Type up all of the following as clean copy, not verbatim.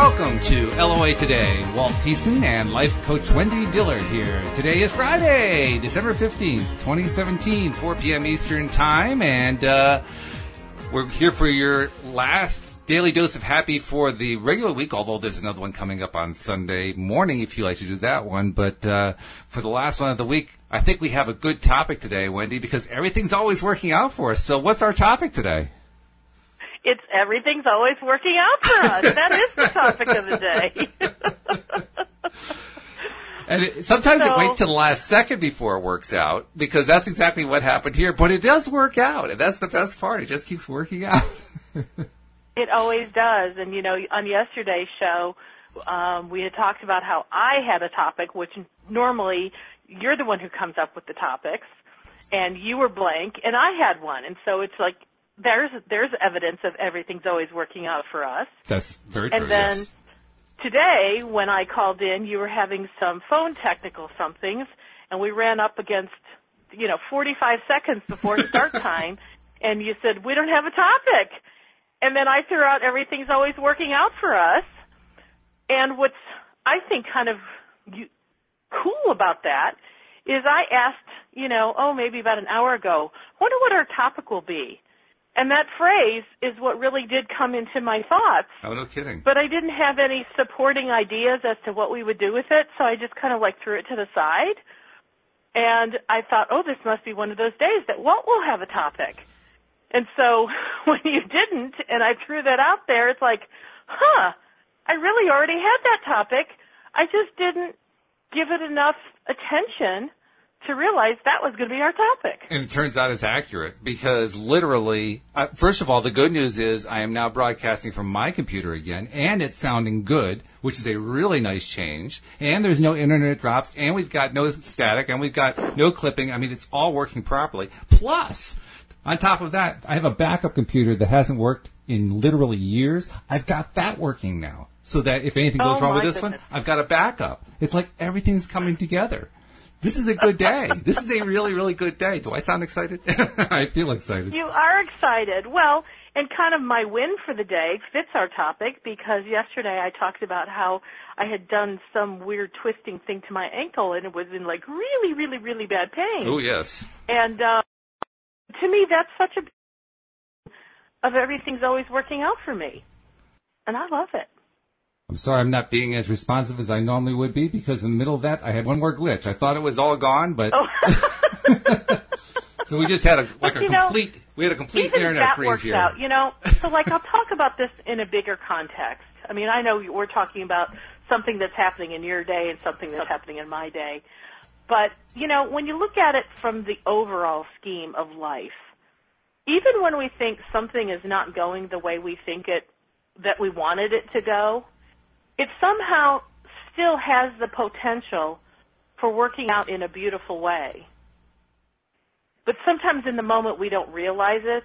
welcome to LOA Today. Walt Thiessen and life coach Wendy Dillard here. Today is Friday, December 15th, 2017, 4 p.m. Eastern Time, and we're here for your last daily dose of happy for the regular week, although there's another one coming up on Sunday morning if you like to do that one. But for the last one of the week, I think we have a good topic today, Wendy, because everything's always working out for us. So what's our topic today? It's everything's always working out for us. That is the topic of the day. And sometimes it waits to the last second before it works out, because that's exactly what happened here. But it does work out, and that's the best part. It just keeps working out. It always does. And, you know, on yesterday's show, we had talked about how I had a topic, which normally you're the one who comes up with the topics, and you were blank, and I had one. And so it's like, there's evidence of everything's always working out for us. That's very true, and then yes. Today, when I called in, you were having some phone technical somethings, and we ran up against, 45 seconds before start time, and you said, we don't have a topic. And then I threw out everything's always working out for us. And what's, I think, kind of cool about that is I asked, maybe about an hour ago, wonder what our topic will be. And that phrase is what really did come into my thoughts. Oh, no kidding. But I didn't have any supporting ideas as to what we would do with it, so I just kind of threw it to the side. And I thought, this must be one of those days that Walt will have a topic. And so when you didn't, and I threw that out there, it's like, I really already had that topic. I just didn't give it enough attention to realize that was going to be our topic. And it turns out it's accurate because literally, first of all, the good news is I am now broadcasting from my computer again, and it's sounding good, which is a really nice change. And there's no internet drops, and we've got no static, and we've got no clipping. I mean, it's all working properly. Plus, on top of that, I have a backup computer that hasn't worked in literally years. I've got that working now, so that if anything goes wrong with this one, I've got a backup. It's like everything's coming together. This is a good day. This is a really, really good day. Do I sound excited? I feel excited. You are excited. Well, and kind of my win for the day fits our topic because yesterday I talked about how I had done some weird twisting thing to my ankle and it was in really, really, really bad pain. Oh, yes. And to me, that's such of everything's always working out for me. And I love it. I'm sorry I'm not being as responsive as I normally would be because in the middle of that I had one more glitch. I thought it was all gone, but so we just had a complete internet freeze here. Out, so I'll talk about this in a bigger context. I mean, I know we're talking about something that's happening in your day and something that's happening in my day. But, when you look at it from the overall scheme of life, even when we think something is not going the way we think that we wanted it to go, it somehow still has the potential for working out in a beautiful way. But sometimes in the moment we don't realize it.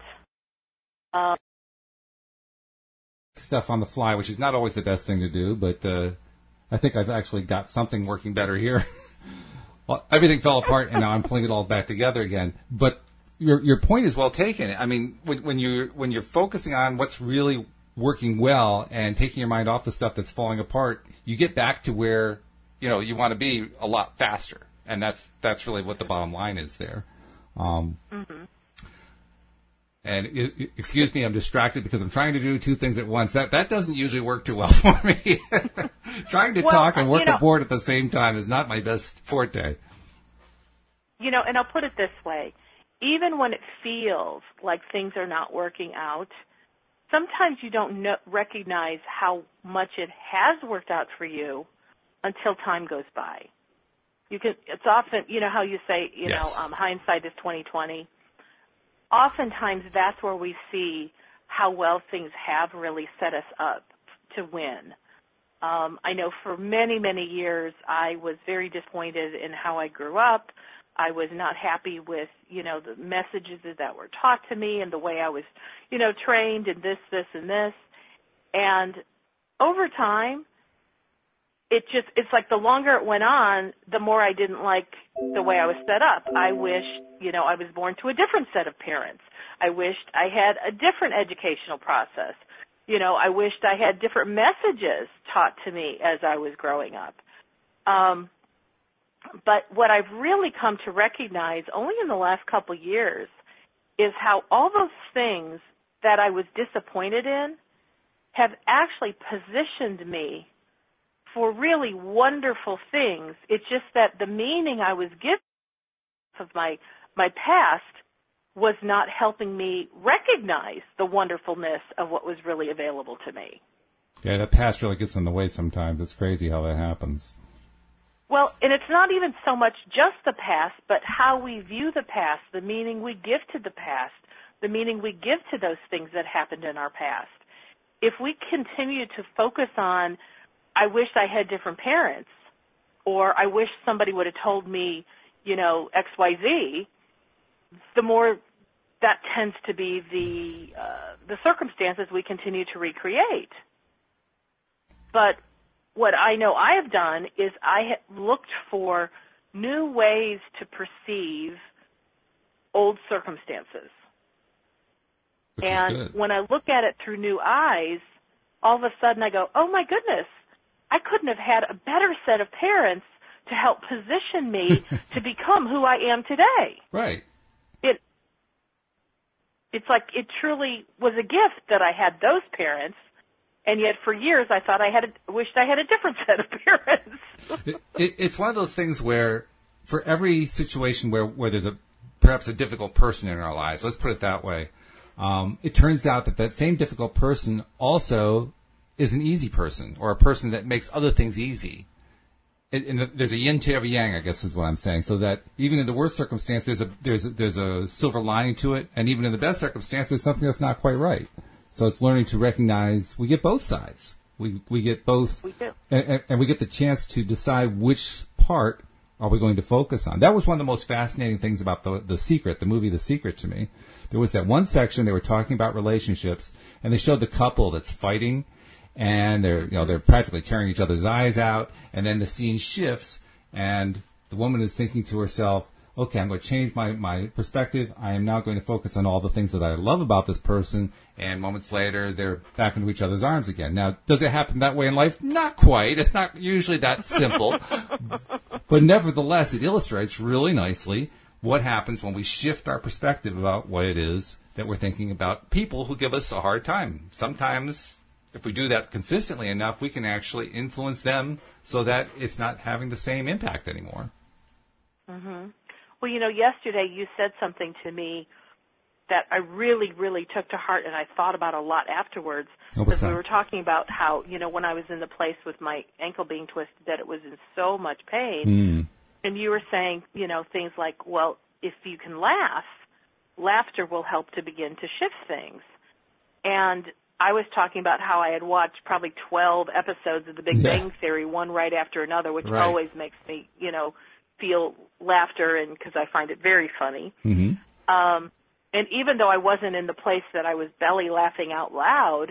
Stuff on the fly, which is not always the best thing to do, but I think I've actually got something working better here. Well, everything fell apart, and now I'm pulling it all back together again. But your point is well taken. I mean, when you're focusing on what's really working well and taking your mind off the stuff that's falling apart, you get back to where you want to be a lot faster, and that's really what the bottom line is there. And excuse me, I'm distracted because I'm trying to do two things at once. That doesn't usually work too well for me. Trying to talk and work the board at the same time is not my best forte. And I'll put it this way. Even when it feels like things are not working out, sometimes you don't recognize how much it has worked out for you until time goes by. It's often, how you say, yes. Hindsight is 20/20. Oftentimes that's where we see how well things have really set us up to win. I know for many, many years I was very disappointed in how I grew up. I was not happy with, the messages that were taught to me and the way I was, trained in this, and this. And over time, it's like the longer it went on, the more I didn't like the way I was set up. I wished, I was born to a different set of parents. I wished I had a different educational process. I wished I had different messages taught to me as I was growing up. But what I've really come to recognize only in the last couple years is how all those things that I was disappointed in have actually positioned me for really wonderful things. It's just that the meaning I was given of my past was not helping me recognize the wonderfulness of what was really available to me. Yeah, that past really gets in the way sometimes. It's crazy how that happens. Well, and it's not even so much just the past, but how we view the past, the meaning we give to the past, the meaning we give to those things that happened in our past. If we continue to focus on, I wish I had different parents, or I wish somebody would have told me, XYZ, the more that tends to be the circumstances we continue to recreate. But what I know I have done is I have looked for new ways to perceive old circumstances. And when I look at it through new eyes, all of a sudden I go, oh my goodness, I couldn't have had a better set of parents to help position me to become who I am today. Right. It's like it truly was a gift that I had those parents. And yet, for years, I thought wished I had a different set of parents. It's one of those things where, for every situation where there's perhaps a difficult person in our lives, let's put it that way, it turns out that same difficult person also is an easy person, or a person that makes other things easy. And there's a yin to every yang, I guess is what I'm saying. So that even in the worst circumstance, there's a silver lining to it, and even in the best circumstance, there's something that's not quite right. So it's learning to recognize we get both sides. We get both, we do. And we get the chance to decide which part are we going to focus on. That was one of the most fascinating things about the Secret, the movie The Secret to me. There was that one section they were talking about relationships, and they showed the couple that's fighting, and they're practically tearing each other's eyes out, and then the scene shifts, and the woman is thinking to herself, okay, I'm going to change my perspective. I am now going to focus on all the things that I love about this person. And moments later, they're back into each other's arms again. Now, does it happen that way in life? Not quite. It's not usually that simple. But nevertheless, it illustrates really nicely what happens when we shift our perspective about what it is that we're thinking about people who give us a hard time. Sometimes, if we do that consistently enough, we can actually influence them so that it's not having the same impact anymore. Mm-hmm. Well, yesterday you said something to me that I really, really took to heart, and I thought about a lot afterwards. Because we were talking about how, when I was in the place with my ankle being twisted, that it was in so much pain. And you were saying, things like, well, if you can laugh, laughter will help to begin to shift things. And I was talking about how I had watched probably 12 episodes of The Big Bang Theory, one right after another, which always makes me, feel laughter, and because I find it very funny. Mm-hmm. And even though I wasn't in the place that I was belly laughing out loud,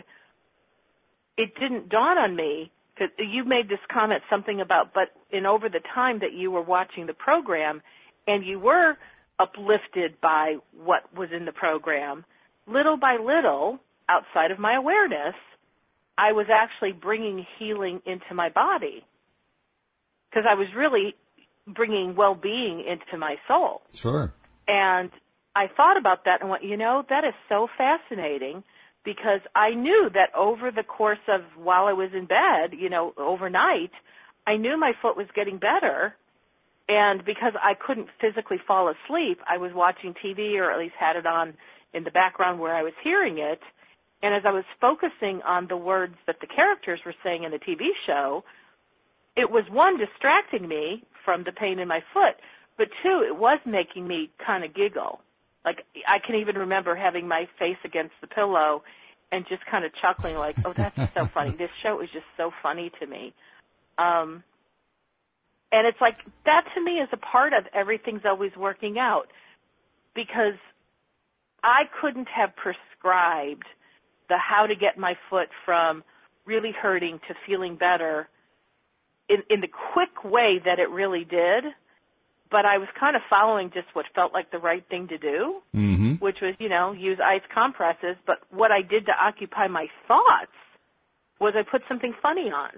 it didn't dawn on me, because you made this comment something about, but over the time that you were watching the program and you were uplifted by what was in the program, little by little, outside of my awareness, I was actually bringing healing into my body, because I was really bringing well-being into my soul. Sure. And I thought about that and went, that is so fascinating, because I knew that over the course of while I was in bed, overnight, I knew my foot was getting better. And because I couldn't physically fall asleep, I was watching TV, or at least had it on in the background where I was hearing it. And as I was focusing on the words that the characters were saying in the TV show, it was, one, distracting me from the pain in my foot, but two, it was making me kind of giggle. Like, I can even remember having my face against the pillow and just kind of chuckling like, oh, that's so funny. This show is just so funny to me. And it's like, that to me is a part of everything's always working out, because I couldn't have prescribed the how to get my foot from really hurting to feeling better in the quick way that it really did but I was kind of following just what felt like the right thing to do, which was, use ice compresses. But what I did to occupy my thoughts was I put something funny on.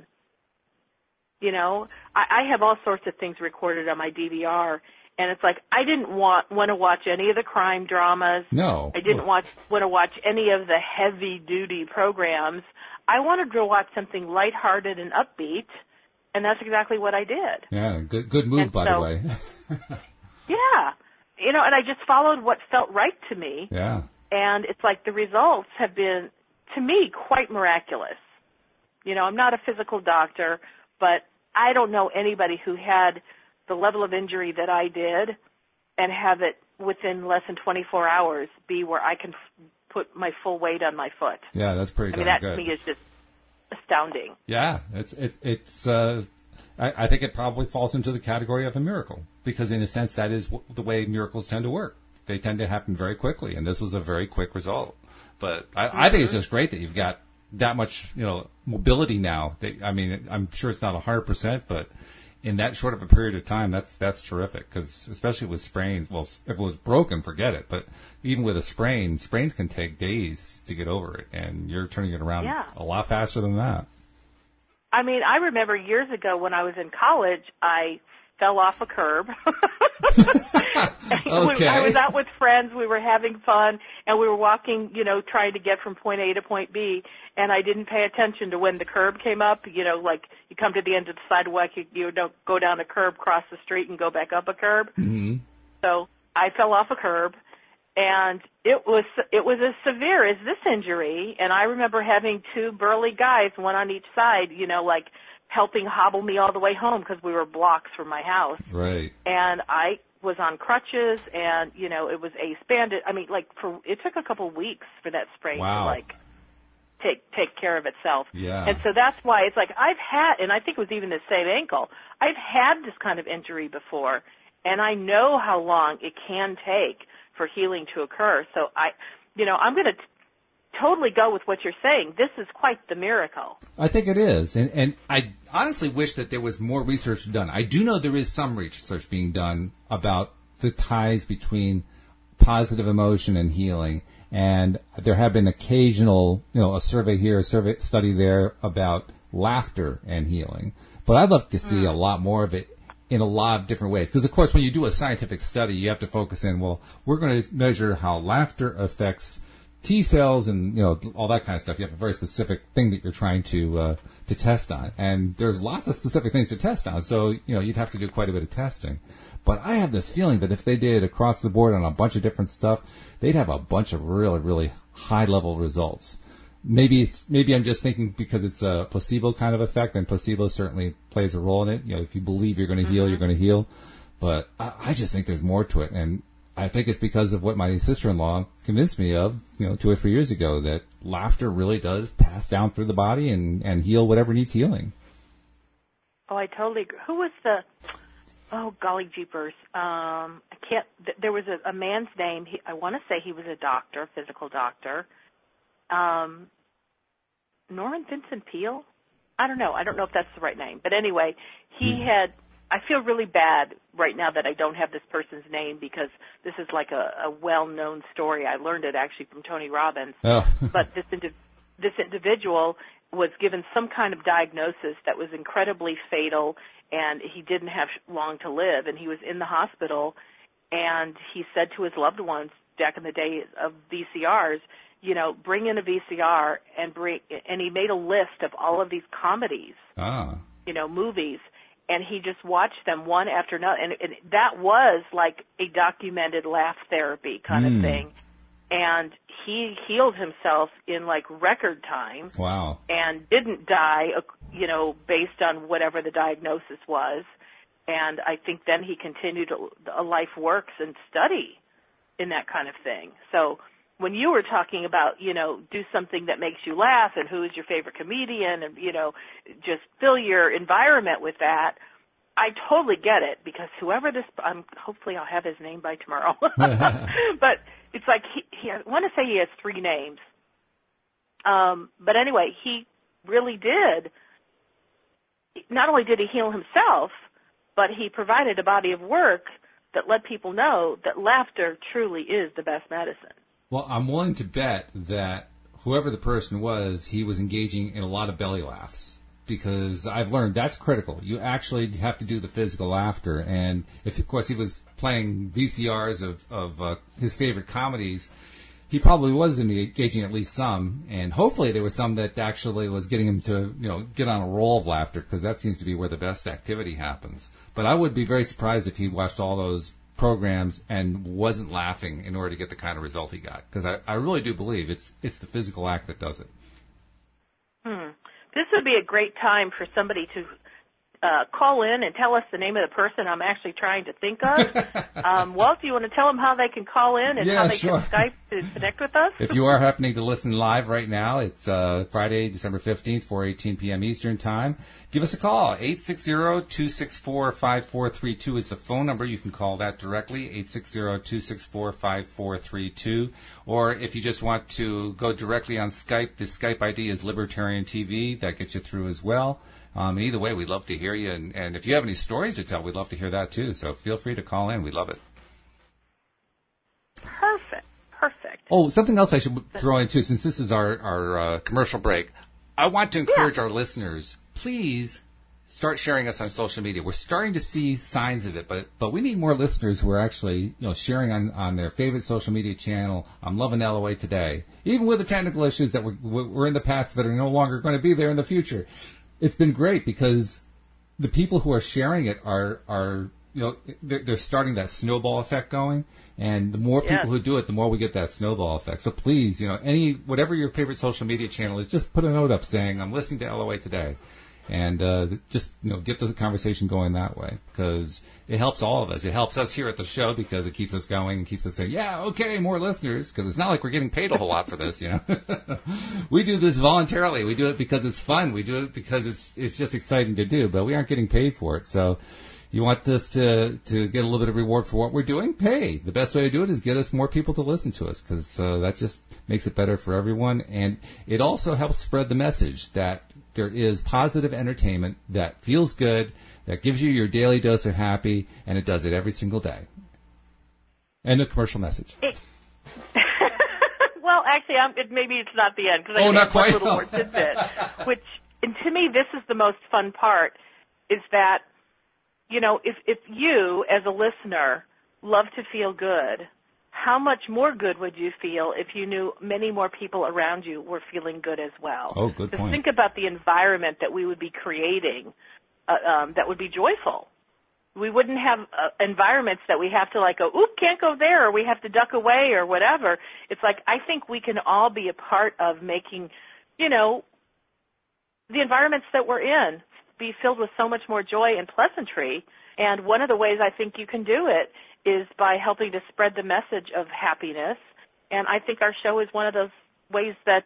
I have all sorts of things recorded on my DVR, and it's like I didn't want to watch any of the crime dramas. No. I didn't want to watch any of the heavy-duty programs. I wanted to watch something lighthearted and upbeat, and that's exactly what I did. Yeah, good move, by the way. Yeah. And I just followed what felt right to me. Yeah. And it's like the results have been, to me, quite miraculous. I'm not a physical doctor, but I don't know anybody who had the level of injury that I did and have it within less than 24 hours be where I can put my full weight on my foot. Yeah, that's pretty good. That to me is just astounding. Yeah, it's I think it probably falls into the category of a miracle because in a sense that is the way miracles tend to work. They tend to happen very quickly, and this was a very quick result. But I think it's just great that you've got that much, mobility now. I'm sure it's not 100%, but in that short of a period of time, that's terrific. Because especially with sprains, well, if it was broken, forget it. But even with a sprains can take days to get over it, and you're turning it around a lot faster than that. I remember years ago when I was in college, I fell off a curb. Okay. I was out with friends. We were having fun, and we were walking, trying to get from point A to point B, and I didn't pay attention to when the curb came up. Like you come to the end of the sidewalk, you don't go down a curb, cross the street, and go back up a curb. Mm-hmm. So I fell off a curb, and it was as severe as this injury. And I remember having two burly guys, one on each side, helping hobble me all the way home because we were blocks from my house. Right. And I was on crutches, and it was ace-banded. It took a couple of weeks for that sprain to take care of itself. Yeah. And so that's why it's like I've had, and I think it was even the same ankle. I've had this kind of injury before, and I know how long it can take for healing to occur. So I'm going to totally go with what you're saying. This is quite the miracle. I think it is. And I honestly wish that there was more research done. I do know there is some research being done about the ties between positive emotion and healing. And there have been occasional, a survey here, a study there about laughter and healing. But I'd love to see a lot more of it in a lot of different ways. Because, of course, when you do a scientific study, you have to focus in, we're going to measure how laughter affects T cells and, all that kind of stuff. You have a very specific thing that you're trying to test on. And there's lots of specific things to test on. So, you'd have to do quite a bit of testing. But I have this feeling that if they did across the board on a bunch of different stuff, they'd have a bunch of really, really high level results. Maybe I'm just thinking because it's a placebo kind of effect, and placebo certainly plays a role in it. If you believe you're going to heal, you're going to heal. But I just think there's more to it. And I think it's because of what my sister-in-law convinced me of, 2 or 3 years ago, that laughter really does pass down through the body and heal whatever needs healing. Oh, I totally agree. Who was oh, golly jeepers. There was a man's name. I want to say he was a doctor, physical doctor. Norman Vincent Peale? I don't know. I don't know if that's the right name. But anyway, I feel really bad right now that I don't have this person's name because this is like a well-known story. I learned it actually from Tony Robbins. Oh. But this individual was given some kind of diagnosis that was incredibly fatal, and he didn't have long to live. And he was in the hospital, and he said to his loved ones back in the day of VCRs, bring in a VCR and he made a list of all of these comedies, movies. And he just watched them one after another. And that was like a documented laugh therapy kind of thing. And he healed himself in like record time. Wow. And didn't die, based on whatever the diagnosis was. And I think then he continued a life works and study in that kind of thing. So when you were talking about, do something that makes you laugh and who is your favorite comedian and, just fill your environment with that, I totally get it because whoever hopefully I'll have his name by tomorrow. But it's like I want to say he has 3 names. But anyway, he really did. Not only did he heal himself, but he provided a body of work that let people know that laughter truly is the best medicine. Well, I'm willing to bet that whoever the person was, he was engaging in a lot of belly laughs, because I've learned that's critical. You actually have to do the physical laughter. And if, of course, he was playing VCRs of his favorite comedies, he probably was engaging at least some. And hopefully there was some that actually was getting him to, get on a roll of laughter, because that seems to be where the best activity happens. But I would be very surprised if he watched all those programs and wasn't laughing in order to get the kind of result he got, because I really do believe it's the physical act that does it. This would be a great time for somebody to call in and tell us the name of the person I'm actually trying to think of. Walt, do you want to tell them how they can call in and how they can Skype to connect with us? If you are happening to listen live right now, it's Friday, December 15th, 4:18 p.m. Eastern Time. Give us a call. 860-264-5432 is the phone number. You can call that directly, 860-264-5432. Or if you just want to go directly on Skype, the Skype ID is Libertarian TV. That gets you through as well. Either way, we'd love to hear you. And if you have any stories to tell, we'd love to hear that too. So feel free to call in. We love it. Perfect. Oh, something else I should throw in too, since this is our commercial break. I want to encourage our listeners, please start sharing us on social media. We're starting to see signs of it, but we need more listeners who are actually, sharing on their favorite social media channel. I'm loving LOA today, even with the technical issues that were in the past that are no longer going to be there in the future. It's been great because the people who are sharing it are they're starting that snowball effect going, and the more people who do it, the more we get that snowball effect. So please, whatever your favorite social media channel is, just put a note up saying, I'm listening to LOA today. And just, get the conversation going that way, because it helps all of us. It helps us here at the show because it keeps us going and keeps us saying, yeah, okay, more listeners, because it's not like we're getting paid a whole lot for this, We do this voluntarily. We do it because it's fun. We do it because it's just exciting to do, but we aren't getting paid for it. So you want us to get a little bit of reward for what we're doing? Pay. The best way to do it is get us more people to listen to us, because that just makes it better for everyone. And it also helps spread the message that there is positive entertainment that feels good, that gives you your daily dose of happy, and it does it every single day. And a commercial message. Well, actually, maybe it's not the end, because not quite. A little more tidbit, which, and to me, this is the most fun part, is that, if you, as a listener, love to feel good, how much more good would you feel if you knew many more people around you were feeling good as well? Oh, good point. Just think about the environment that we would be creating that would be joyful. We wouldn't have environments that we have to can't go there, or we have to duck away or whatever. It's like, I think we can all be a part of making, the environments that we're in be filled with so much more joy and pleasantry. And one of the ways I think you can do it is by helping to spread the message of happiness. And I think our show is one of those ways that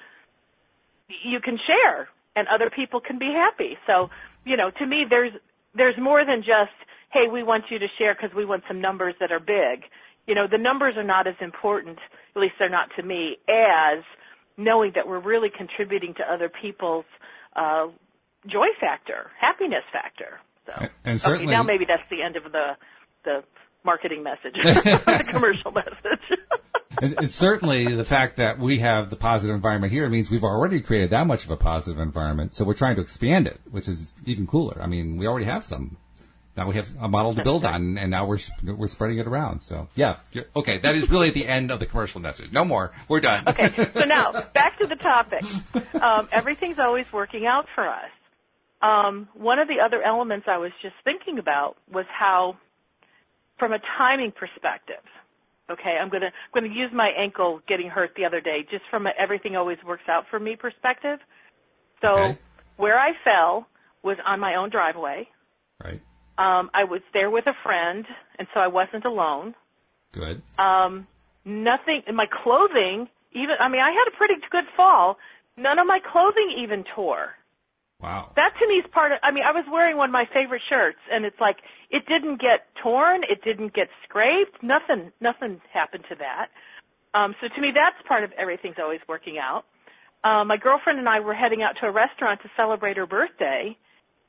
you can share and other people can be happy. So, to me, there's more than just, hey, we want you to share because we want some numbers that are big. The numbers are not as important, at least they're not to me, as knowing that we're really contributing to other people's joy factor, happiness factor. So, and certainly, now maybe that's the end of the marketing message, the commercial message. and certainly the fact that we have the positive environment here means we've already created that much of a positive environment, so we're trying to expand it, which is even cooler. I mean, we already have some. Now we have a model to build on, and now we're spreading it around. So, yeah. Okay, that is really the end of the commercial message. No more. We're done. Okay, so now, back to the topic. Everything's always working out for us. One of the other elements I was just thinking about was how, from a timing perspective, okay, I'm going to use my ankle getting hurt the other day, just from a everything always works out for me perspective. So where I fell was on my own driveway. Right. I was there with a friend, and so I wasn't alone. Good. Nothing in my clothing, I had a pretty good fall. None of my clothing even tore. Wow. That to me is part of, I was wearing one of my favorite shirts, and it's like, it didn't get torn, it didn't get scraped, nothing happened to that. So to me, that's part of everything's always working out. My girlfriend and I were heading out to a restaurant to celebrate her birthday,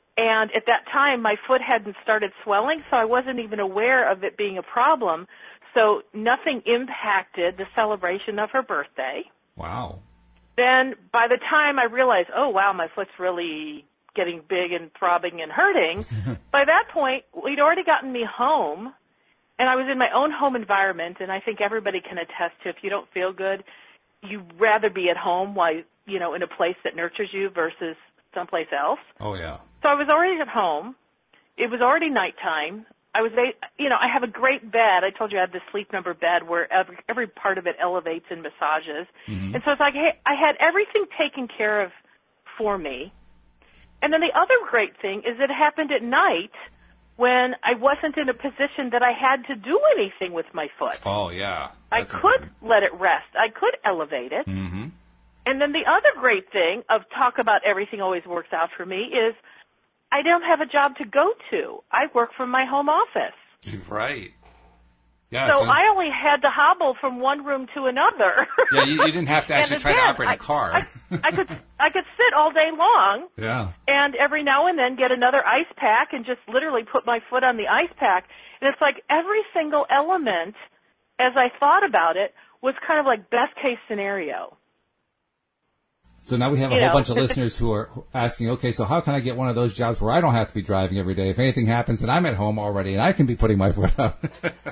And at that time, my foot hadn't started swelling, so I wasn't even aware of it being a problem. So nothing impacted the celebration of her birthday. Wow. Then by the time I realized, oh, wow, my foot's really getting big and throbbing and hurting, by that point, we'd already gotten me home, and I was in my own home environment, and I think everybody can attest to if you don't feel good, you'd rather be at home while, in a place that nurtures you versus someplace else. Oh, yeah. So I was already at home. It was already nighttime. I have a great bed. I told you I had this Sleep Number bed where every part of it elevates and massages. Mm-hmm. And so it's like, hey, I had everything taken care of for me. And then the other great thing is it happened at night when I wasn't in a position that I had to do anything with my foot. Oh, yeah. I could let it rest. I could elevate it. Mm-hmm. And then the other great thing of talk about everything always works out for me is I don't have a job to go to. I work from my home office. Right. Yeah, so I only had to hobble from one room to another. Yeah, you didn't have to actually try to operate a car. I could sit all day long. Yeah. And every now and then get another ice pack and just literally put my foot on the ice pack. And it's like every single element, as I thought about it, was kind of like best case scenario. So now we have a whole bunch of listeners who are asking, okay, so how can I get one of those jobs where I don't have to be driving every day? If anything happens and I'm at home already and I can be putting my foot up.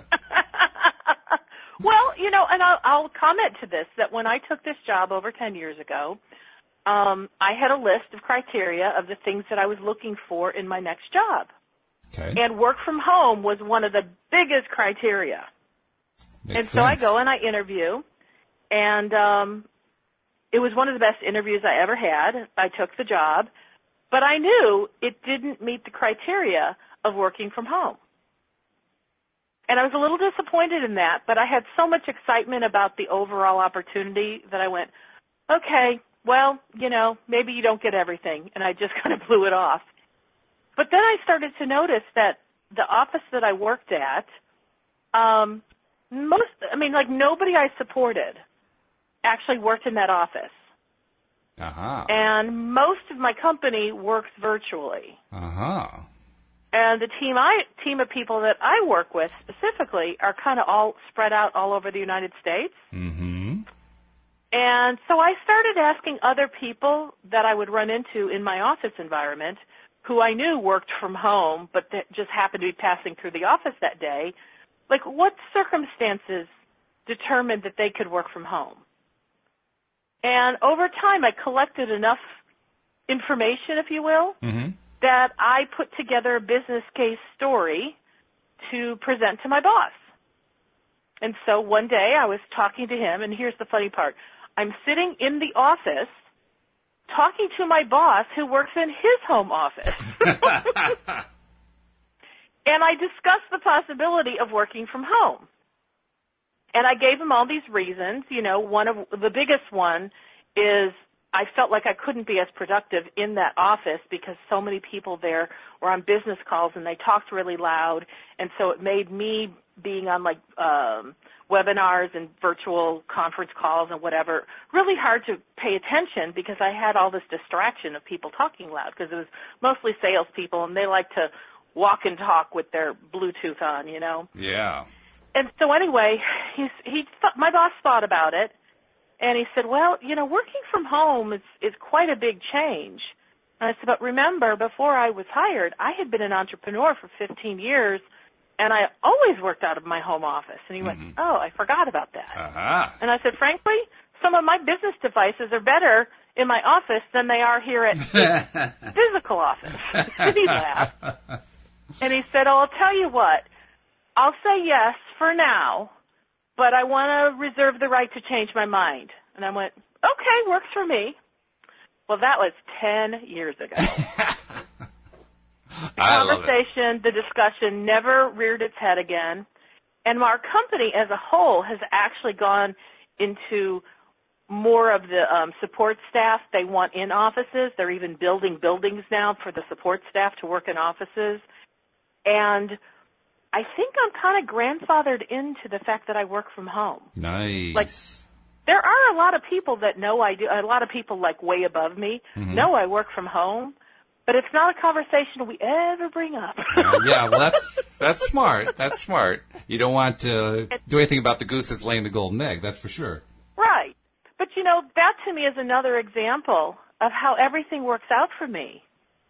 Well, and I'll comment to this, that when I took this job over 10 years ago, I had a list of criteria of the things that I was looking for in my next job. Okay. And work from home was one of the biggest criteria. Makes sense. So I go and I interview, and it was one of the best interviews I ever had. I took the job, but I knew it didn't meet the criteria of working from home. And I was a little disappointed in that, but I had so much excitement about the overall opportunity that I went, okay, well, maybe you don't get everything, and I just kind of blew it off. But then I started to notice that the office that I worked at, nobody I supported actually worked in that office. Uh-huh. And most of my company works virtually. Uh-huh. And the team of people that I work with specifically are kind of all spread out all over the United States. Mm-hmm. And so I started asking other people that I would run into in my office environment who I knew worked from home but that just happened to be passing through the office that day, like what circumstances determined that they could work from home. And over time, I collected enough information, if you will, mm-hmm. that I put together a business case story to present to my boss. And so one day I was talking to him, and here's the funny part. I'm sitting in the office talking to my boss who works in his home office. And I discussed the possibility of working from home. And I gave him all these reasons. One of the biggest one is I felt like I couldn't be as productive in that office because so many people there were on business calls and they talked really loud. And so it made me being on webinars and virtual conference calls and whatever really hard to pay attention because I had all this distraction of people talking loud because it was mostly salespeople and they like to walk and talk with their Bluetooth on, Yeah. And so anyway, my boss thought about it, and he said, well, working from home is quite a big change. And I said, but remember, before I was hired, I had been an entrepreneur for 15 years, and I always worked out of my home office. And he went, oh, I forgot about that. Uh-huh. And I said, frankly, some of my business devices are better in my office than they are here at the physical office. And he laughed. And he said, oh, I'll tell you what. I'll say yes for now, but I want to reserve the right to change my mind. And I went, okay, works for me. Well, that was 10 years ago. The conversation, the discussion never reared its head again. And our company as a whole has actually gone into more of the support staff they want in offices. They're even building buildings now for the support staff to work in offices. And I think I'm kind of grandfathered into the fact that I work from home. Nice. There are a lot of people that know I do. A lot of people way above me know I work from home, But it's not a conversation we ever bring up. Yeah, well, that's smart. That's smart. You don't want to do anything about the goose that's laying the golden egg, that's for sure. Right. But, that to me is another example of how everything works out for me.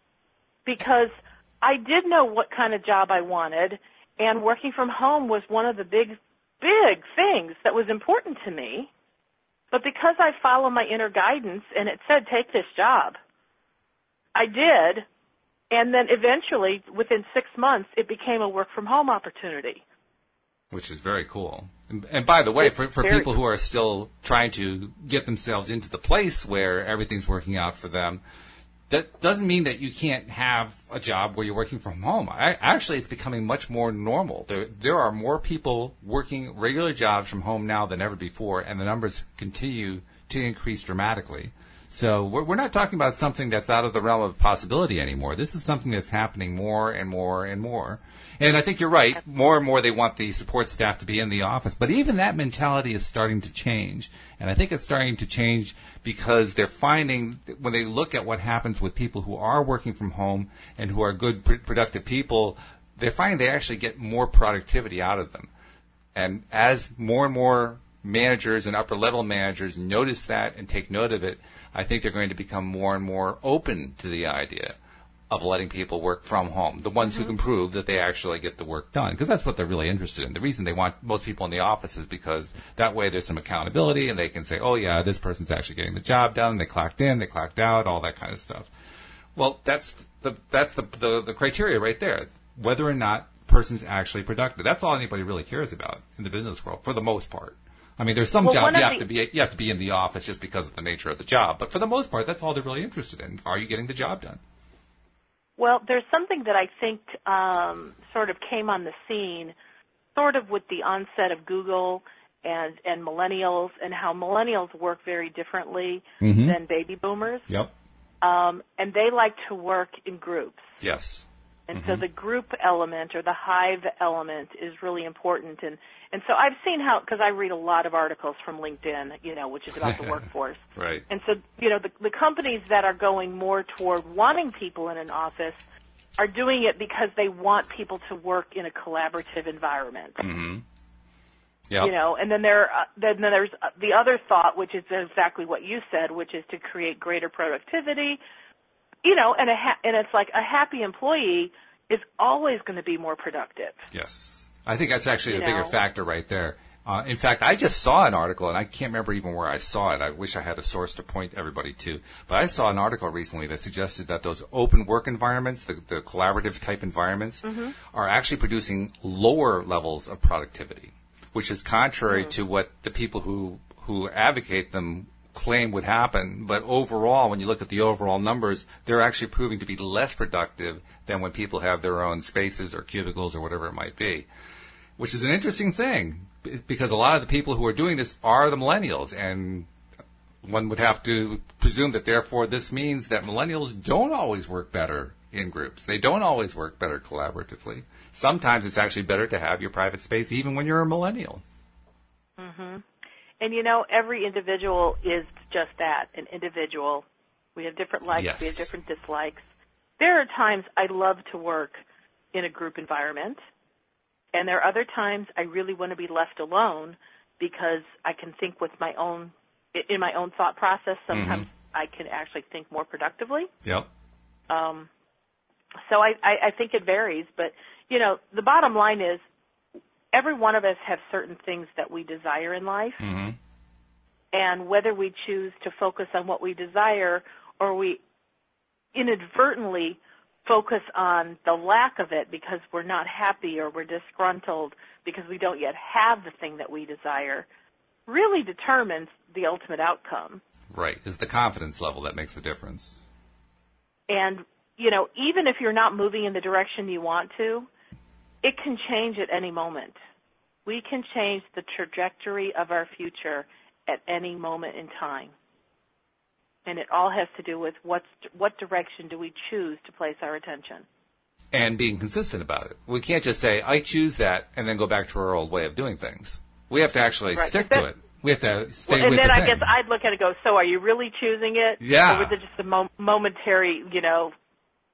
Because I did know what kind of job I wanted, and working from home was one of the big things that was important to me. But because I follow my inner guidance and it said, take this job, I did. And then eventually, within 6 months, it became a work-from-home opportunity. Which is very cool. And by the way, for people who are still trying to get themselves into the place where everything's working out for them, that doesn't mean that you can't have a job where you're working from home. Actually, it's becoming much more normal. There are more people working regular jobs from home now than ever before, and the numbers continue to increase dramatically. So we're not talking about something that's out of the realm of possibility anymore. This is something that's happening more and more and more. And I think you're right. More and more they want the support staff to be in the office. But even that mentality is starting to change. And I think it's starting to change because they're finding, when they look at what happens with people who are working from home and who are good, productive people, they're finding they actually get more productivity out of them. And as more and more managers and upper-level managers notice that and take note of it, I think they're going to become more and more open to the idea of letting people work from home, the ones who can prove that they actually get the work done, because that's what they're really interested in. The reason they want most people in the office is because that way there's some accountability and they can say, oh, yeah, this person's actually getting the job done, they clocked in, they clocked out, all that kind of stuff. Well, that's the criteria right there, whether or not the person's actually productive. That's all anybody really cares about in the business world, for the most part. I mean, there's some jobs you have to be in the office just because of the nature of the job, but for the most part, that's all they're really interested in. Are you getting the job done? Well, there's something that I think sort of came on the scene sort of with the onset of Google and millennials, and how millennials work very differently than baby boomers. Yep. And they like to work in groups. Yes. And so the group element or the hive element is really important. And so I've seen how, because I read a lot of articles from LinkedIn, which is about the workforce. Right. And so, the companies that are going more toward wanting people in an office are doing it because they want people to work in a collaborative environment. Mm-hmm. Yep. And then there's the other thought, which is exactly what you said, which is to create greater productivity. And it's like a happy employee is always going to be more productive. Yes. I think that's actually a bigger factor right there. In fact, I just saw an article, and I can't remember even where I saw it. I wish I had a source to point everybody to. But I saw an article recently that suggested that those open work environments, the collaborative type environments, are actually producing lower levels of productivity, which is contrary to what the people who advocate them claim would happen. But overall, when you look at the overall numbers, they're actually proving to be less productive than when people have their own spaces or cubicles or whatever it might be, which is an interesting thing because a lot of the people who are doing this are the millennials, and one would have to presume that therefore this means that millennials don't always work better in groups. They don't always work better collaboratively. Sometimes it's actually better to have your private space even when you're a millennial. Mm-hmm. And, every individual is just that, an individual. We have different likes. Yes. We have different dislikes. There are times I love to work in a group environment, and there are other times I really want to be left alone because I can think in my own thought process. Sometimes I can actually think more productively. Yep. So I think it varies. But, the bottom line is, every one of us have certain things that we desire in life, and whether we choose to focus on what we desire or we inadvertently focus on the lack of it because we're not happy or we're disgruntled because we don't yet have the thing that we desire, really determines the ultimate outcome. Right. It's the confidence level that makes the difference. And, even if you're not moving in the direction you want to, it can change at any moment. We can change the trajectory of our future at any moment in time. And it all has to do with what direction do we choose to place our attention. And being consistent about it. We can't just say, I choose that, and then go back to our old way of doing things. We have to actually stick to it. We have to stay with it. And then I guess I'd look at it and go, so are you really choosing it? Yeah. Or was it just a momentary,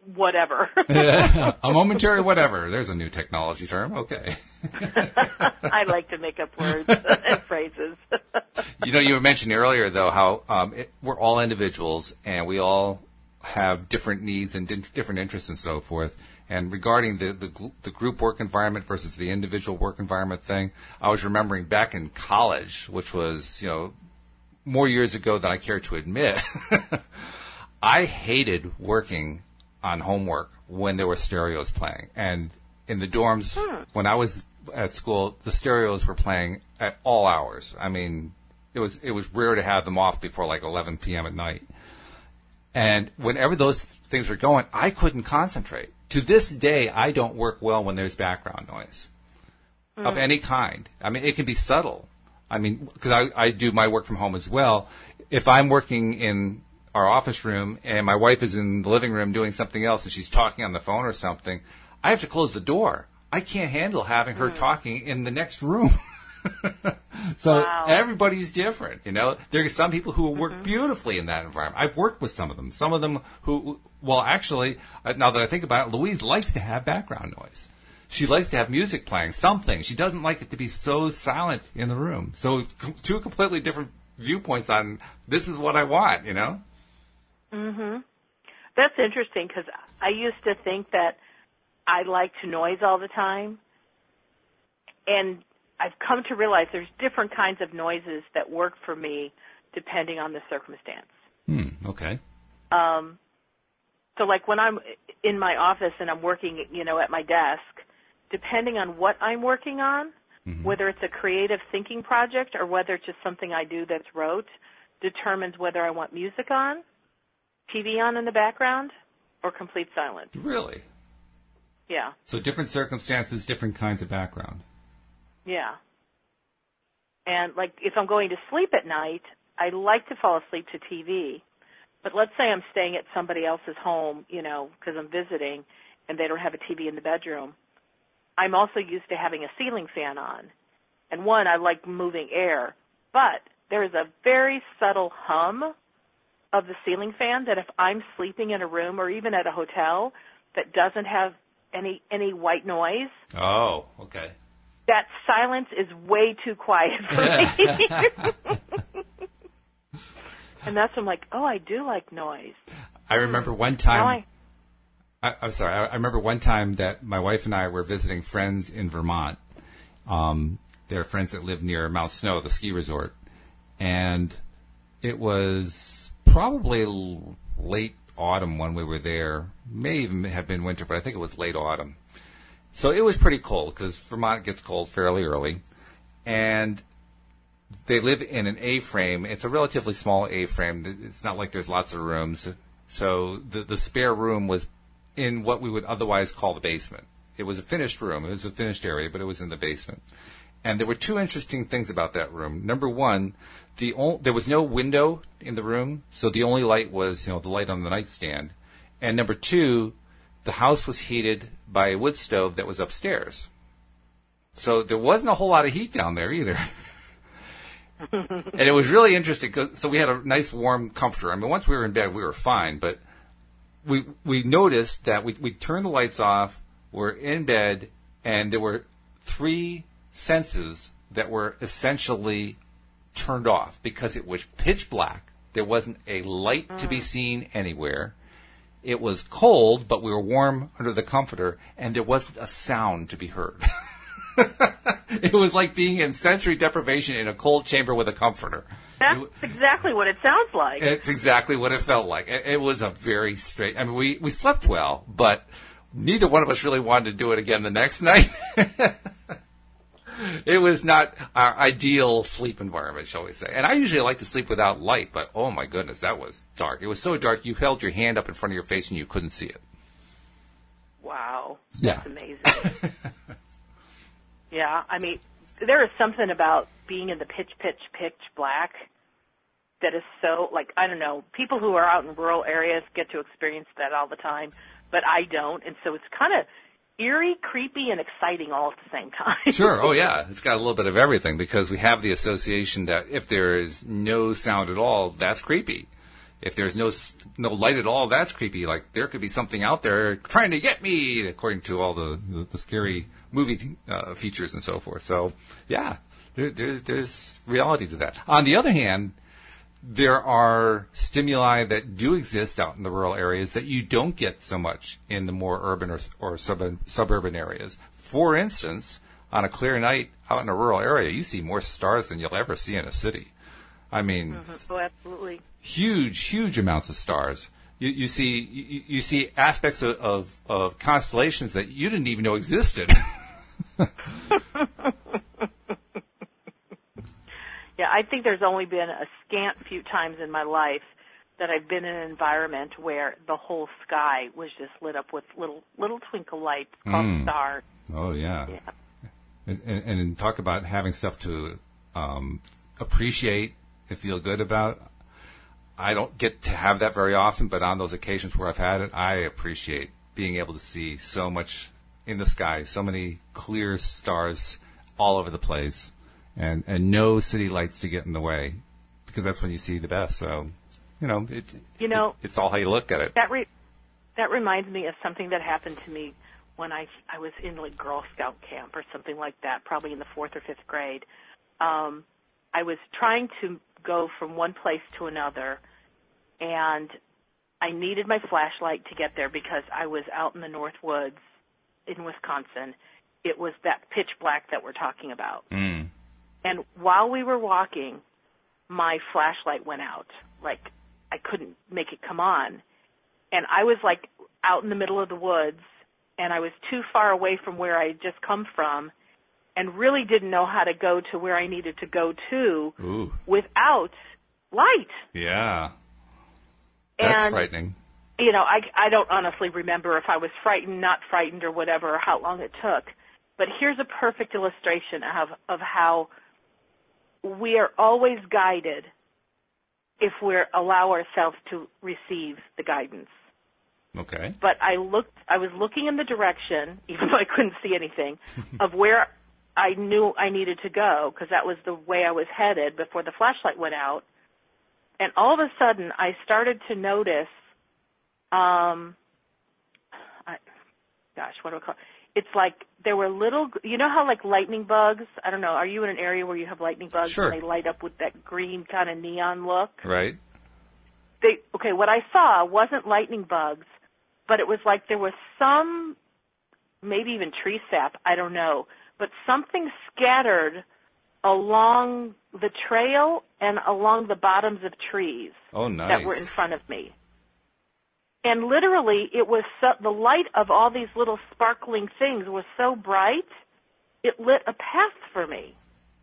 whatever. A momentary whatever. There's a new technology term. Okay. I like to make up words and phrases. You were mentioning earlier, though, how we're all individuals and we all have different needs and different interests and so forth. And regarding the group work environment versus the individual work environment thing, I was remembering back in college, which was, more years ago than I care to admit, I hated working on homework when there were stereos playing. And in the dorms, when I was at school, the stereos were playing at all hours. I mean, it was rare to have them off before like 11 p.m. at night. And whenever those things were going, I couldn't concentrate. To this day, I don't work well when there's background noise of any kind. I mean, it can be subtle. I mean, because I do my work from home as well. If I'm working in our office room and my wife is in the living room doing something else and she's talking on the phone or something, I have to close the door. I can't handle having her talking in the next room. So everybody's different, There are some people who work beautifully in that environment. I've worked with some of them. Some of them who, well, actually, now that I think about it, Louise likes to have background noise. She likes to have music playing, something. She doesn't like it to be so silent in the room. So two completely different viewpoints on this is what I want, Mm-hmm. That's interesting because I used to think that I liked noise all the time. And I've come to realize there's different kinds of noises that work for me depending on the circumstance. Okay. So like when I'm in my office and I'm working, at my desk, depending on what I'm working on, whether it's a creative thinking project or whether it's just something I do that's rote, determines whether I want music on, TV on in the background, or complete silence. Really? Yeah. So different circumstances, different kinds of background. Yeah. And like if I'm going to sleep at night, I like to fall asleep to TV. But let's say I'm staying at somebody else's home, because I'm visiting and they don't have a TV in the bedroom. I'm also used to having a ceiling fan on. And I like moving air. But there's a very subtle hum of the ceiling fan that if I'm sleeping in a room or even at a hotel that doesn't have any white noise. Oh, okay. That silence is way too quiet for me. And that's when I'm like, I do like noise. I remember one time. I'm sorry. I remember one time that my wife and I were visiting friends in Vermont. They're friends that live near Mount Snow, the ski resort. And it was probably late autumn when we were there. May even have been winter, but I think it was late autumn. So it was pretty cold because Vermont gets cold fairly early. And they live in an A-frame. It's a relatively small A-frame. It's not like there's lots of rooms. So the spare room was in what we would otherwise call the basement. It was a finished room. It was a finished area, but it was in the basement. And there were two interesting things about that room. Number one, there was no window in the room, so the only light was, the light on the nightstand. And number two, the house was heated by a wood stove that was upstairs. So there wasn't a whole lot of heat down there either. And it was really interesting. So we had a nice warm comforter. I mean, once we were in bed, we were fine, but we noticed that we turned the lights off, we're in bed, and there were three senses that were essentially turned off because it was pitch black. There wasn't a light to be seen anywhere. It was cold, but we were warm under the comforter, and there wasn't a sound to be heard. It was like being in sensory deprivation in a cold chamber with a comforter. That's exactly what it sounds like. It's exactly what it felt like. It was a very strange... I mean, we slept well, but neither one of us really wanted to do it again the next night. It was not our ideal sleep environment, shall we say. And I usually like to sleep without light, but oh my goodness, that was dark. It was so dark you held your hand up in front of your face and you couldn't see it. Wow. Yeah. That's amazing. Yeah, I mean, there is something about being in the pitch black that is so, like, I don't know, people who are out in rural areas get to experience that all the time, but I don't, and so it's kind of eerie, creepy, and exciting all at the same time. Sure. Oh, yeah. It's got a little bit of everything because we have the association that if there is no sound at all, that's creepy. If there's no light at all, that's creepy. Like there could be something out there trying to get me, according to all the scary movie features and so forth. So yeah, there's reality to that. On the other hand, there are stimuli that do exist out in the rural areas that you don't get so much in the more urban or suburban areas. For instance, on a clear night out in a rural area, you see more stars than you'll ever see in a city. I mean, Oh, absolutely. Huge amounts of stars. You see aspects of constellations that you didn't even know existed. Yeah, I think there's only been a scant few times in my life that I've been in an environment where the whole sky was just lit up with little twinkle lights called stars. Oh yeah. And talk about having stuff to appreciate and feel good about. I don't get to have that very often, but on those occasions where I've had it, I appreciate being able to see so much in the sky, so many clear stars all over the place, and no city lights to get in the way, because that's when you see the best. So, it's all how you look at it. That reminds me of something that happened to me when I was in like Girl Scout camp or something like that, probably in the 4th or 5th grade. I was trying to go from one place to another, and I needed my flashlight to get there because I was out in the North Woods in Wisconsin. It was that pitch black that we're talking about. Mm. And while we were walking, my flashlight went out. Like, I couldn't make it come on. And I was, like, out in the middle of the woods, and I was too far away from where I had just come from, and really didn't know how to go to where I needed to go to without light. Yeah. That's frightening. I don't honestly remember if I was frightened, not frightened, or whatever, or how long it took. But here's a perfect illustration of how we are always guided if we allow ourselves to receive the guidance. Okay. But I was looking in the direction, even though I couldn't see anything, of where I knew I needed to go, because that was the way I was headed before the flashlight went out. And all of a sudden, I started to notice, what do I call it? It's like there were little, you know how like lightning bugs, I don't know, are you in an area where you have lightning bugs? Sure. And they light up with that green kind of neon look? Right. What I saw wasn't lightning bugs, but it was like there was some, maybe even tree sap, I don't know, but something scattered along the trail and along the bottoms of trees. Oh, nice. That were in front of me. And literally, it was the light of all these little sparkling things was so bright, it lit a path for me.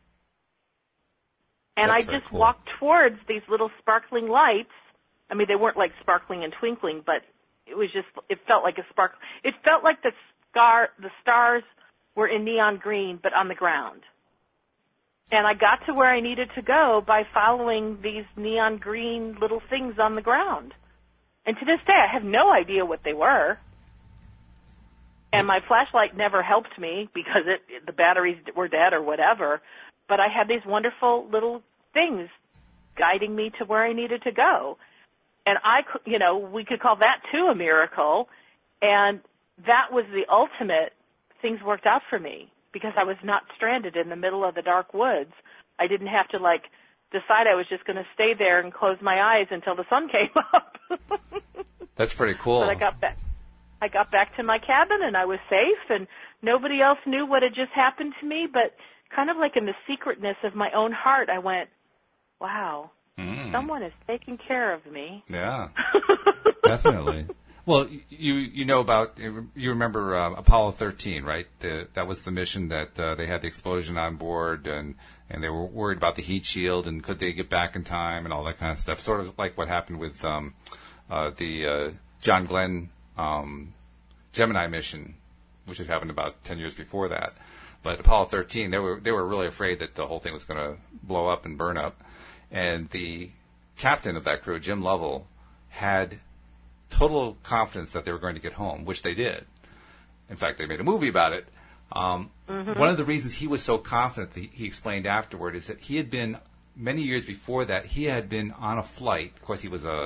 And That's I just cool. walked towards these little sparkling lights. I mean, they weren't like sparkling and twinkling, but it felt like a spark. It felt like the stars were in neon green, but on the ground. And I got to where I needed to go by following these neon green little things on the ground. And to this day, I have no idea what they were. And my flashlight never helped me because the batteries were dead or whatever. But I had these wonderful little things guiding me to where I needed to go. And we could call that too a miracle. And that was the ultimate. Things worked out for me because I was not stranded in the middle of the dark woods. I didn't have to decide I was just going to stay there and close my eyes until the sun came up. That's pretty cool. But I got back to my cabin and I was safe, and nobody else knew what had just happened to me. But kind of like in the secretness of my own heart, I went, "Wow, someone is taking care of me." Yeah, definitely. Well, you remember Apollo 13, right? That was the mission that they had the explosion on board, and they were worried about the heat shield and could they get back in time and all that kind of stuff. Sort of like what happened with the John Glenn Gemini mission, which had happened about 10 years before that. But Apollo 13, they were really afraid that the whole thing was going to blow up and burn up, and the captain of that crew, Jim Lovell, had total confidence that they were going to get home, which they did. In fact, they made a movie about it. One of the reasons he was so confident, he explained afterward, is that he had been, many years before that, he had been on a flight. Of course, he was a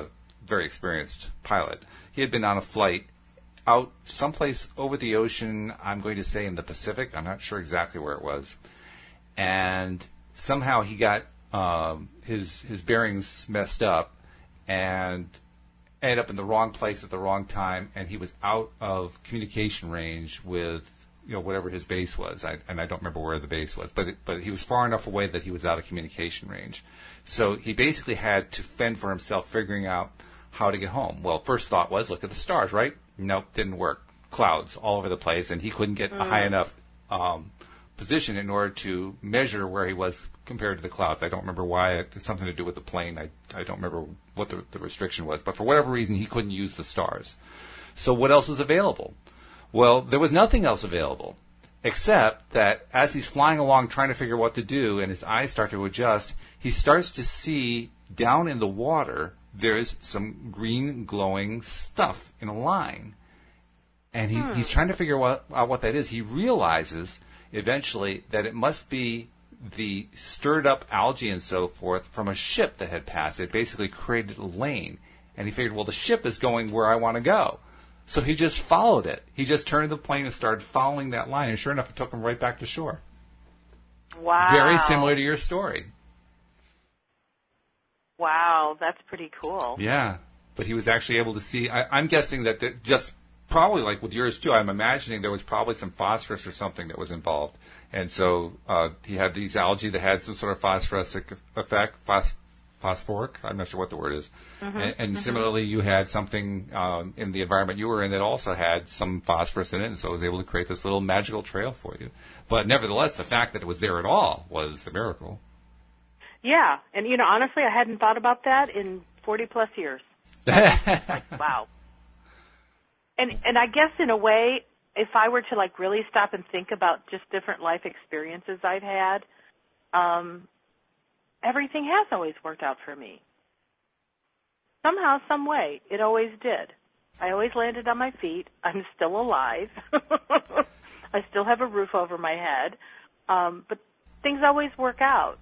very experienced pilot. He had been on a flight out someplace over the ocean, I'm going to say in the Pacific. I'm not sure exactly where it was. And somehow he got his bearings messed up and ended up in the wrong place at the wrong time, and he was out of communication range with whatever his base was. I don't remember where the base was, but he was far enough away that he was out of communication range. So he basically had to fend for himself, figuring out how to get home. Well, first thought was, look at the stars, right? Nope, didn't work. Clouds all over the place, and he couldn't get a high enough position in order to measure where he was compared to the clouds. I don't remember why. It's something to do with the plane. I don't remember what the restriction was. But for whatever reason, he couldn't use the stars. So what else was available? Well, there was nothing else available, except that as he's flying along trying to figure what to do and his eyes start to adjust, he starts to see down in the water there's some green glowing stuff in a line. And he's trying to figure out what that is. He realizes eventually that it must be the stirred up algae and so forth from a ship that had passed. It basically created a lane. And he figured, well, the ship is going where I want to go. So he just followed it. He just turned the plane and started following that line. And sure enough, it took him right back to shore. Wow. Very similar to your story. Wow, that's pretty cool. Yeah. But he was actually able to see. I'm guessing that just probably like with yours too, I'm imagining there was probably some phosphorus or something that was involved. And so he had these algae that had some sort of phosphorescent effect, phosphoric, I'm not sure what the word is. And similarly, you had something in the environment you were in that also had some phosphorus in it, and so it was able to create this little magical trail for you. But nevertheless, the fact that it was there at all was the miracle. Yeah, and honestly, I hadn't thought about that in 40-plus years. Wow. And I guess in a way, if I were to really stop and think about just different life experiences I've had, everything has always worked out for me. Somehow, some way, it always did. I always landed on my feet. I'm still alive. I still have a roof over my head. But things always work out.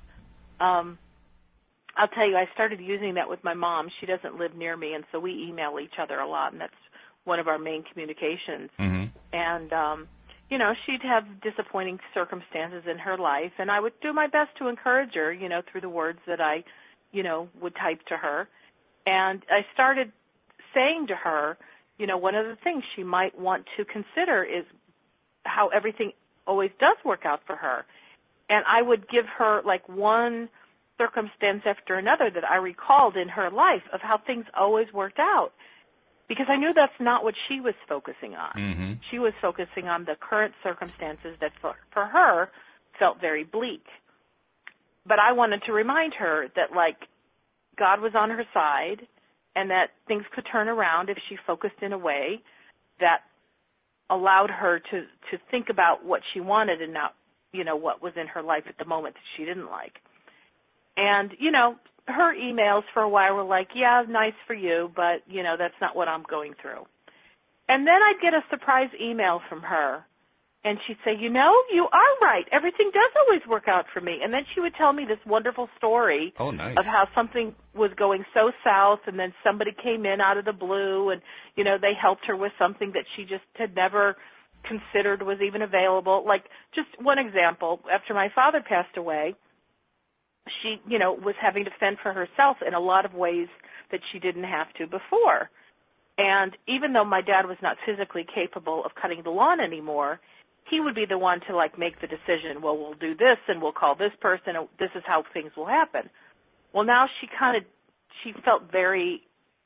I'll tell you, I started using that with my mom. She doesn't live near me, and so we email each other a lot, and that's one of our main communications. And, she'd have disappointing circumstances in her life, and I would do my best to encourage her, through the words that I, would type to her. And I started saying to her, one of the things she might want to consider is how everything always does work out for her. And I would give her, one circumstance after another that I recalled in her life of how things always worked out. Because I knew that's not what she was focusing on. She was focusing on the current circumstances that for her felt very bleak. But I wanted to remind her that, God was on her side and that things could turn around if she focused in a way that allowed her to think about what she wanted and not, what was in her life at the moment that she didn't like. And, her emails for a while were yeah, nice for you, but, that's not what I'm going through. And then I'd get a surprise email from her, and she'd say, you are right. Everything does always work out for me. And then she would tell me this wonderful story of how something was going so south, and then somebody came in out of the blue, and, they helped her with something that she just had never considered was even available. Just one example, after my father passed away, she, was having to fend for herself in a lot of ways that she didn't have to before. And even though my dad was not physically capable of cutting the lawn anymore, he would be the one to, make the decision, well, we'll do this, and we'll call this person, and this is how things will happen. Well, now she felt very,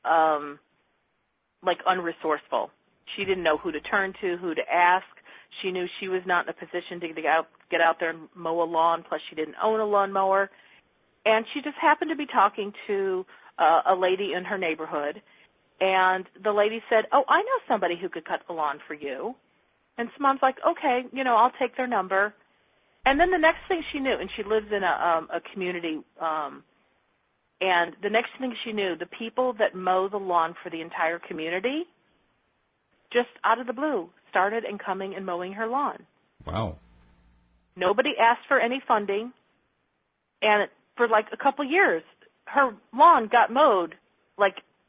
unresourceful. She didn't know who to turn to, who to ask. She knew she was not in a position to get out there and mow a lawn, plus she didn't own a lawnmower. And she just happened to be talking to a lady in her neighborhood, and the lady said, oh, I know somebody who could cut the lawn for you. And so Mom's like, okay, I'll take their number. And then the next thing she knew, and she lives in a community, and the next thing she knew, the people that mow the lawn for the entire community, just out of the blue, started and coming and mowing her lawn. Wow. Nobody asked for any funding, and for a couple years, her lawn got mowed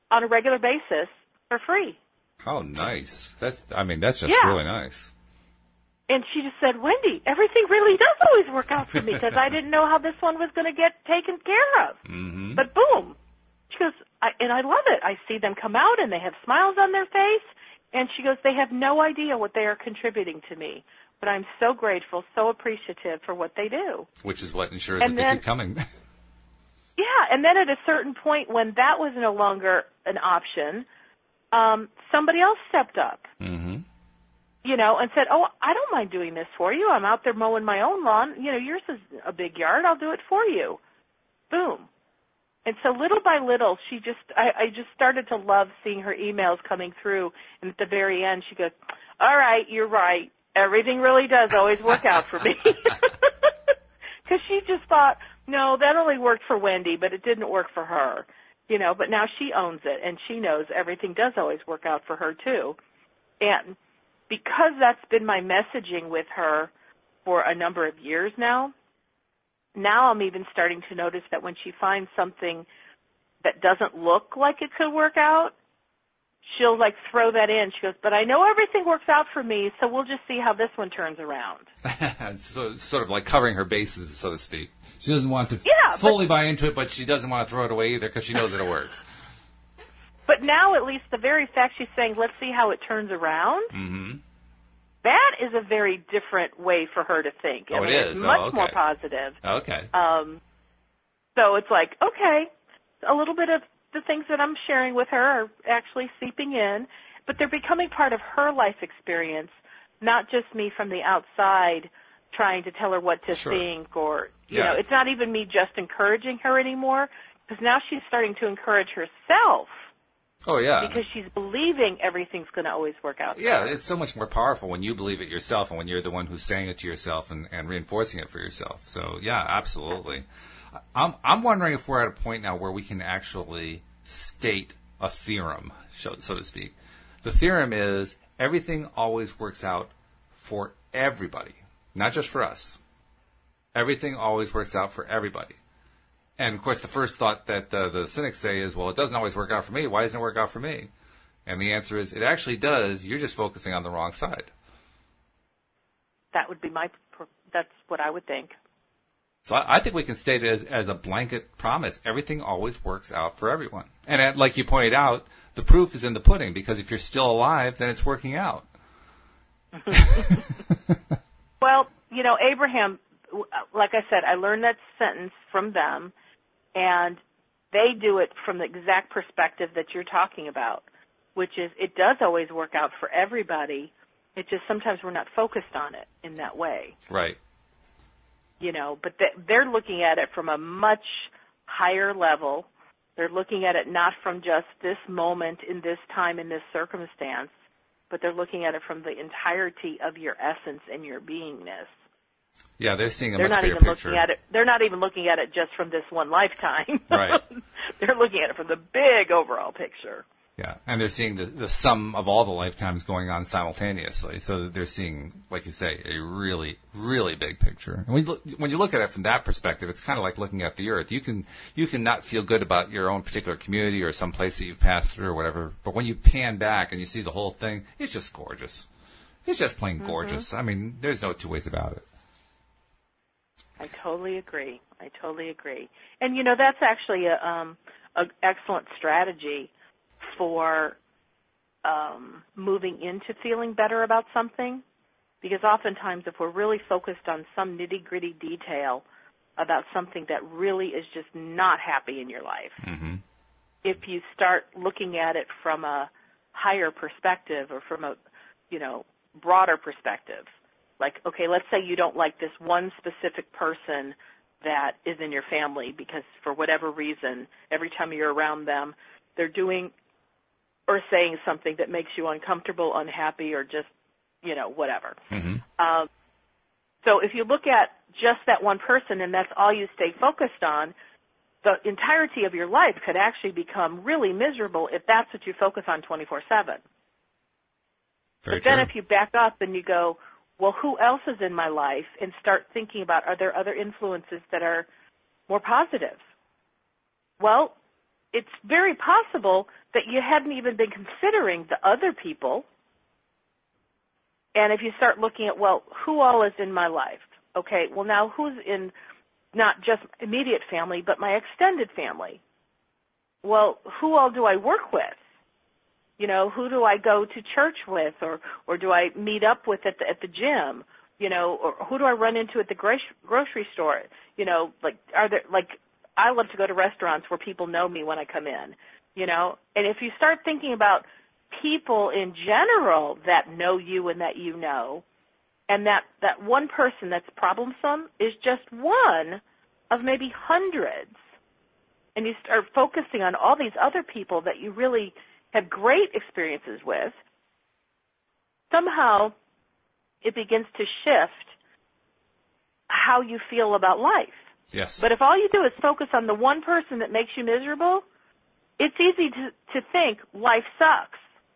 on a regular basis for free. How nice. That's just really nice. And she just said, Wendy, everything really does always work out for me because I didn't know how this one was going to get taken care of. Mm-hmm. But boom. She goes, and I love it. I see them come out and they have smiles on their face. And she goes, they have no idea what they are contributing to me. But I'm so grateful, so appreciative for what they do. Which is what ensures that they keep coming. Yeah, and then at a certain point when that was no longer an option, somebody else stepped up. Mm-hmm. And said, oh, I don't mind doing this for you. I'm out there mowing my own lawn. Yours is a big yard. I'll do it for you. Boom. And so little by little, I just started to love seeing her emails coming through. And at the very end, she goes, all right, you're right. Everything really does always work out for me. Because she just thought, no, that only worked for Wendy, but it didn't work for her. But now she owns it, and she knows everything does always work out for her, too. And because that's been my messaging with her for a number of years now I'm even starting to notice that when she finds something that doesn't look like it could work out, she'll throw that in. She goes, but I know everything works out for me, so we'll just see how this one turns around. So sort of like covering her bases, so to speak. She doesn't want to fully buy into it, but she doesn't want to throw it away either because she knows that it works. But now, at least, the very fact she's saying, let's see how it turns around, mm-hmm. that is a very different way for her to think. Oh, it is? It's much more positive. Okay. So it's like, okay, a little bit of the things that I'm sharing with her are actually seeping in, but they're becoming part of her life experience, not just me from the outside trying to tell her what to think or, it's not even me just encouraging her anymore, because now she's starting to encourage herself. Oh, yeah. Because she's believing everything's going to always work out. Yeah, it's so much more powerful when you believe it yourself and when you're the one who's saying it to yourself and reinforcing it for yourself. So, yeah, absolutely. I'm wondering if we're at a point now where we can actually state a theorem, so to speak. The theorem is everything always works out for everybody, not just for us. Everything always works out for everybody. And, of course, the first thought that the cynics say is, well, it doesn't always work out for me. Why doesn't it work out for me? And the answer is, it actually does. You're just focusing on the wrong side. That would be that's what I would think. So I think we can state it as a blanket promise. Everything always works out for everyone. And like you pointed out, the proof is in the pudding, because if you're still alive, then it's working out. Well, Abraham, like I said, I learned that sentence from them. And they do it from the exact perspective that you're talking about, which is it does always work out for everybody. It's just sometimes we're not focused on it in that way. Right. But they're looking at it from a much higher level. They're looking at it not from just this moment in this time in this circumstance, but they're looking at it from the entirety of your essence and your beingness. Yeah, they're seeing a much bigger picture. They're not even looking at it just from this one lifetime. Right. They're looking at it from the big overall picture. Yeah, and they're seeing the sum of all the lifetimes going on simultaneously. So they're seeing, like you say, a really, really big picture. And when you look at it from that perspective, it's kind of like looking at the earth. You can not feel good about your own particular community or some place that you've passed through or whatever, but when you pan back and you see the whole thing, it's just gorgeous. It's just plain gorgeous. I mean, there's no two ways about it. I totally agree. And, that's actually an excellent strategy for moving into feeling better about something, because oftentimes if we're really focused on some nitty-gritty detail about something that really is just not happy in your life, if you start looking at it from a higher perspective or from a, broader perspective, like, okay, let's say you don't like this one specific person that is in your family because for whatever reason, every time you're around them, they're doing or saying something that makes you uncomfortable, unhappy, or just, whatever. So if you look at just that one person and that's all you stay focused on, the entirety of your life could actually become really miserable if that's what you focus on 24/7. But then if you back up and you go, well, who else is in my life, and start thinking about, are there other influences that are more positive? Well, it's very possible that you hadn't even been considering the other people. And if you start looking at, well, who all is in my life? Okay, well, now who's in not just immediate family, but my extended family? Well, who all do I work with? You know, who do I go to church with, or do I meet up with at the gym? You know, or who do I run into at the grocery store? You know, like, I love to go to restaurants where people know me when I come in, you know. And if you start thinking about people in general that know you and that you know, and that one person that's problemsome is just one of maybe hundreds, and you start focusing on all these other people that you really have great experiences with, somehow it begins to shift how you feel about life. Yes. But if all you do is focus on the one person that makes you miserable, it's easy to think life sucks.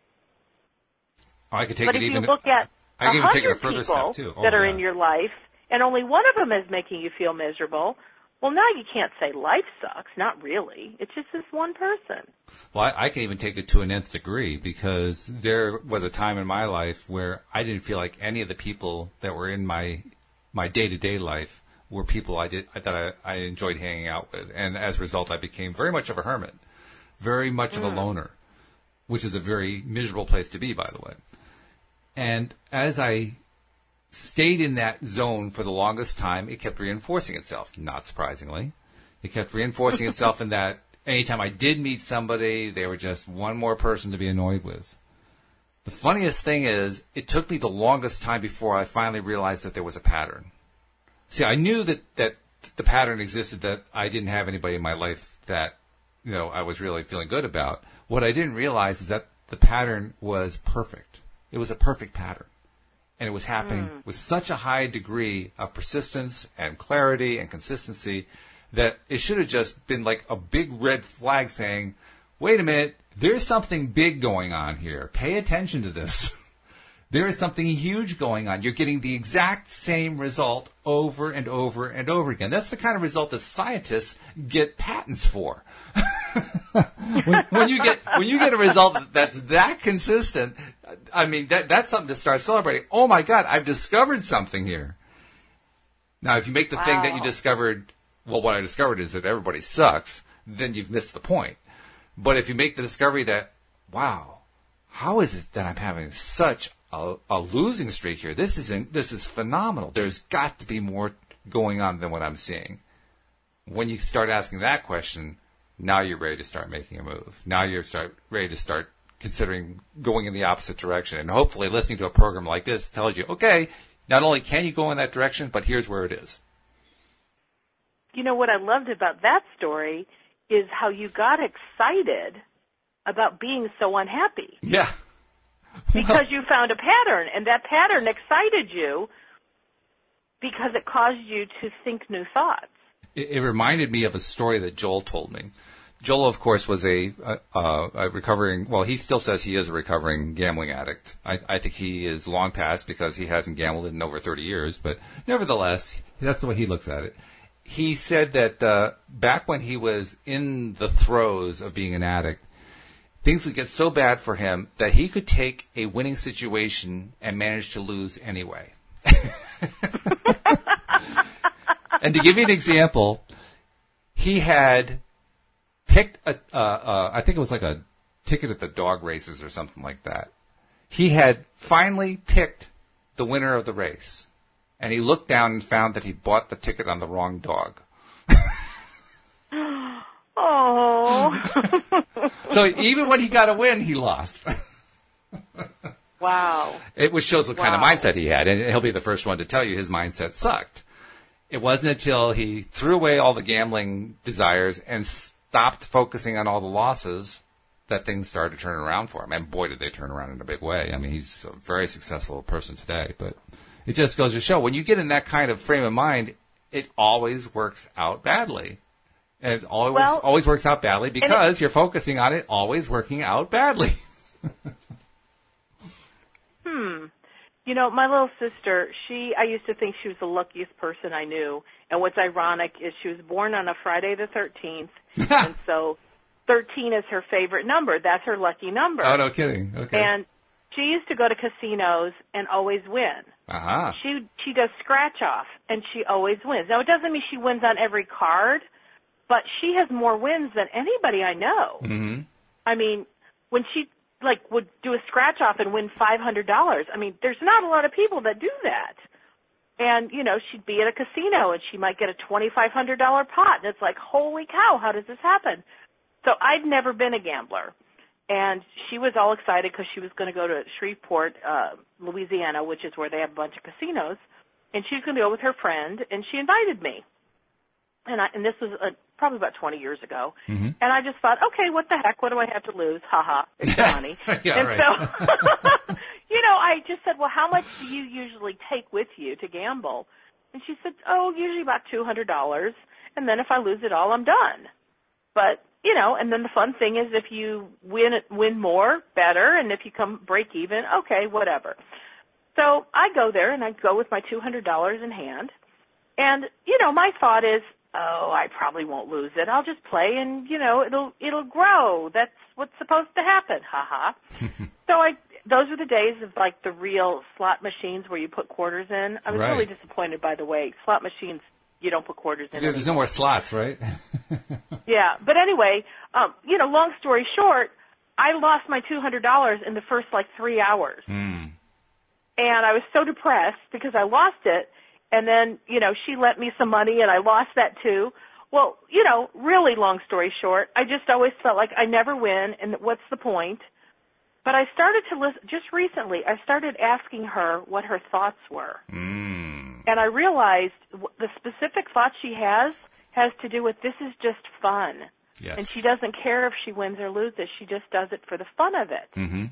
Oh, I could take but it if even. you look at I can even take it a 100 further people step too. that are in your life, and only one of them is making you feel miserable, well, now you can't say life sucks. Not really. It's just this one person. Well, I can even take it to an nth degree, because there was a time in my life where I didn't feel like any of the people that were in my day-to-day life were people I enjoyed hanging out with. And as a result, I became very much of a hermit, very much of a loner, which is a very miserable place to be, by the way. And as I stayed in that zone for the longest time, it kept reinforcing itself, not surprisingly. It kept reinforcing itself in that anytime I did meet somebody, they were just one more person to be annoyed with. The funniest thing is, it took me the longest time before I finally realized that there was a pattern. See, I knew that the pattern existed, that I didn't have anybody in my life that, you know, I was really feeling good about. What I didn't realize is that the pattern was perfect. It was a perfect pattern. And it was happening with such a high degree of persistence and clarity and consistency that it should have just been like a big red flag saying, wait a minute, there's something big going on here. Pay attention to this. There is something huge going on. You're getting the exact same result over and over and over again. That's the kind of result that scientists get patents for. when you get a result that's that consistent, I mean, that's something to start celebrating. Oh my God, I've discovered something here. Now, if you make the thing that you discovered, well, what I discovered is that everybody sucks, then you've missed the point. But if you make the discovery that, wow, how is it that I'm having such a losing streak here? This is phenomenal. There's got to be more going on than what I'm seeing. When you start asking that question, now you're ready to start making a move. Now you're ready to start considering going in the opposite direction. And hopefully listening to a program like this tells you, okay, not only can you go in that direction, but here's where it is. You know, what I loved about that story is how you got excited about being so unhappy. Yeah. Because you found a pattern, and that pattern excited you because it caused you to think new thoughts. It reminded me of a story that Joel told me. Joel, of course, was a recovering, well, he still says he is a recovering gambling addict. I think he is long past because he hasn't gambled in over 30 years, but nevertheless, that's the way he looks at it. He said that back when he was in the throes of being an addict, things would get so bad for him that he could take a winning situation and manage to lose anyway. And to give you an example, he had picked I think it was like a ticket at the dog races or something like that. He had finally picked the winner of the race, and he looked down and found that he bought the ticket on the wrong dog. Oh. So even when he got a win, he lost. Wow. It shows what kind of mindset he had, and he'll be the first one to tell you his mindset sucked. It wasn't until he threw away all the gambling desires and stopped focusing on all the losses that things started to turn around for him. And boy, did they turn around in a big way. I mean, he's a very successful person today. But it just goes to show, when you get in that kind of frame of mind, it always works out badly. And it always works out badly because you're focusing on it always working out badly. You know, my little sister, I used to think she was the luckiest person I knew. And what's ironic is she was born on a Friday the 13th. And so 13 is her favorite number. That's her lucky number. Oh, no kidding. Okay. And she used to go to casinos and always win. Uh-huh. She does scratch off, and she always wins. Now, it doesn't mean she wins on every card, but she has more wins than anybody I know. Mm-hmm. I mean, when she would do a scratch off and win $500, I mean, there's not a lot of people that do that. And, she'd be at a casino and she might get a $2,500 pot. And it's like, holy cow, how does this happen? So I'd never been a gambler. And she was all excited because she was going to go to Shreveport, Louisiana, which is where they have a bunch of casinos. And she was going to go with her friend, and she invited me. And this was probably about 20 years ago. Mm-hmm. And I just thought, okay, what the heck? What do I have to lose? Ha-ha, it's money. Yeah, and right. so, I just said, well, how much do you usually take with you to gamble? And she said, usually about $200. And then if I lose it all, I'm done. But, and then the fun thing is if you win more, better. And if you come break even, okay, whatever. So I go there, and I go with my $200 in hand. And, my thought is, I probably won't lose it. I'll just play and, it'll grow. That's what's supposed to happen. Ha ha. So those were the days of the real slot machines where you put quarters in. I was Right. really disappointed, by the way. Slot machines, you don't put quarters in. There's no more slots, right? Yeah. But anyway, long story short, I lost my $200 in the first 3 hours. Mm. And I was so depressed because I lost it. And then, she lent me some money and I lost that too. Well, really long story short, I just always felt like I never win and what's the point? But I started to listen, just recently, I started asking her what her thoughts were. Mm. And I realized the specific thought she has to do with this is just fun. Yes. And she doesn't care if she wins or loses. She just does it for the fun of it. Mm-hmm.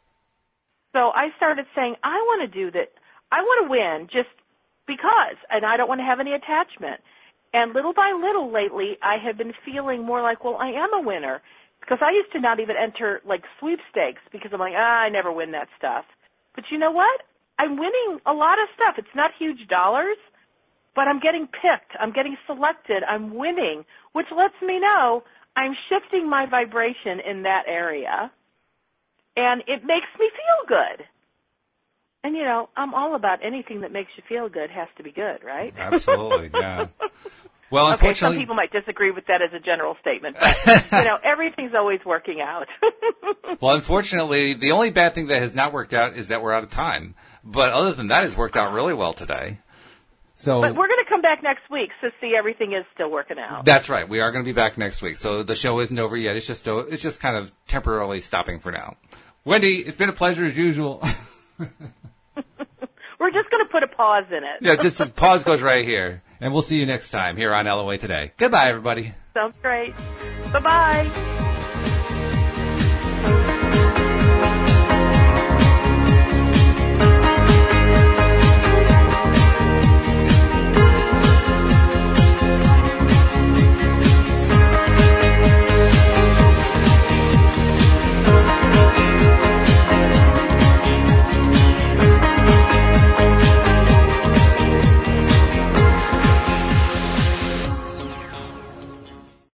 So I started saying, I want to do that. I want to win just because, and I don't want to have any attachment. And little by little lately, I have been feeling more like, well, I am a winner. Because I used to not even enter, sweepstakes because I'm like, I never win that stuff. But you know what? I'm winning a lot of stuff. It's not huge dollars, but I'm getting picked. I'm getting selected. I'm winning, which lets me know I'm shifting my vibration in that area. And it makes me feel good. And, I'm all about anything that makes you feel good has to be good, right? Absolutely, yeah. Well, Okay, some unfortunately, people might disagree with that as a general statement, but, everything's always working out. well, unfortunately, the only bad thing that has not worked out is that we're out of time. But other than that, it's worked out really well today. So, But we're going to come back next week, so see, everything is still working out. That's right. We are going to be back next week. So the show isn't over yet. It's just kind of temporarily stopping for now. Wendy, it's been a pleasure as usual. We're just going to put a pause in it. Yeah, just a pause goes right here. And we'll see you next time here on LOA Today. Goodbye, everybody. Sounds great. Bye-bye.